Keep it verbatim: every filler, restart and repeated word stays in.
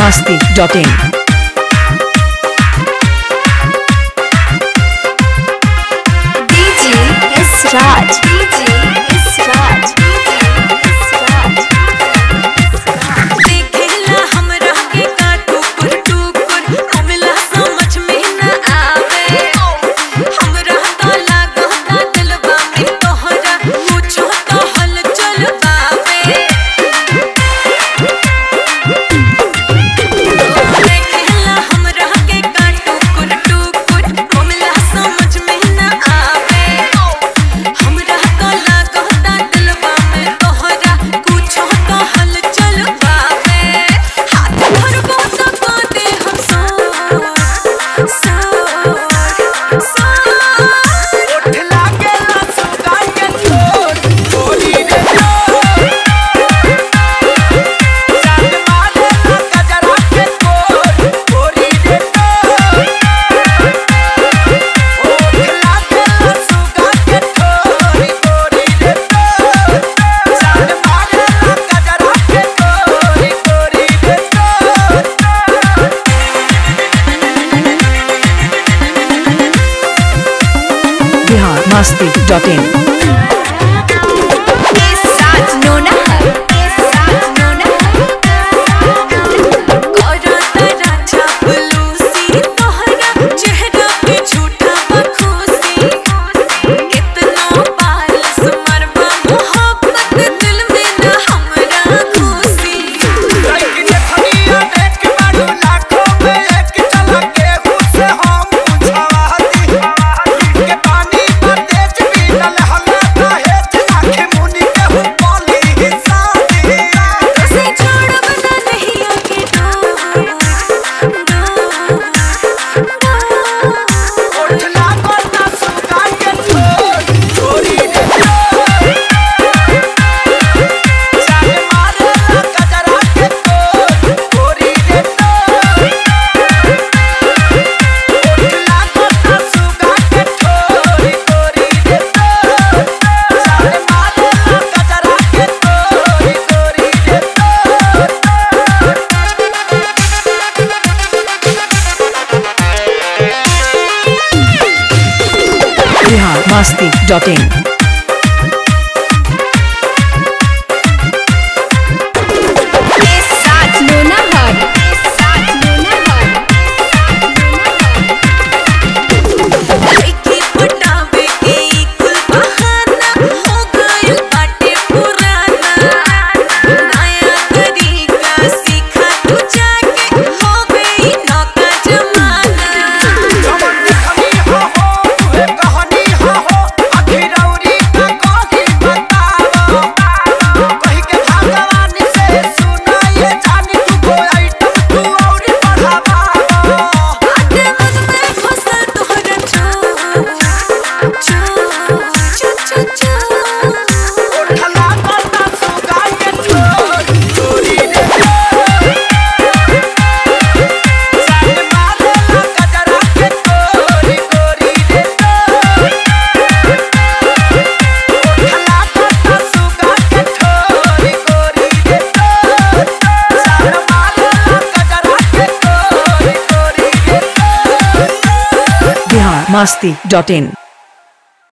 masti dot in. D J S Raj. D J S Raj. देखेला हमरा के का टुकुर टुकुर हमला समझ में न आवे हमरा तो लागता दिलवा में तोहरा कुछो तो हलचल बावे देखेला हमरा के का टुकुर टुकुर हमला समझ में न आवे हमरा तो लागता दिलवा में तोहरा कुछो तो हलचल बावे हाथ धरबो तो कांदे हम सोर सोर सोर उठ लागेला सुगा के छोर छोरी रे छोर जान मारेला गजरा के कोर छोरी रे छोर उठ लागेला सुगा के छोरी छोरी रे छोर जान मारेला गजरा के कोरी छोरी रे छोर Bihar masti dot in. S Raj Nona. S Raj Nona. करता राजा बलूसी तोहरा चेहरा पे झूठा बखूसी कितना पालस मरबा मोहब्बत दिल में न हमरा घुसी लड़की देखनिया देख बाड़ू लाखों में एक चला के से हम बुझावाती के पानी पर तेज पीलल हल्ला काहे आंखें मुनी के हो बोली हिसाबी से छोड़ब न नहीं आके डोर डोर उठ लागो ना सुगा के छोर छोरी रे छोर जान मारेला गजरा के कोर छोरी रे छोर उठ लागो ना सुगा के छोरी छोरी रे छोर जान मारेला गजरा के कोरी छोरी रे छोर Bihar masti dot in. S Raj Nona. S Raj Nona. लड़की पटावे के ई कुल बहाना हो गइल बाटे पुराना नया तरीका सीखा तू जाके हो गई नौका जमाना जवन देखनी हो हो तुहे कहानी हो हो आखिर औरी का कही बताओ कही के भगवान से सुना ये जानी तू कोई आइटम तू औरी बढ़ावा आगे मुझ में फसल तोहरा चोर चोर चोर चोर चोर उठला करना सुगा के छोर छोरी रे छोर जान मारेला गजरा के कोरी कोरी रे छोर उठला करना सुगा के छोरी कोरी रे छोर जान मारेला गजरा के कोरी कोरी रे छोर Bihar masti dot in.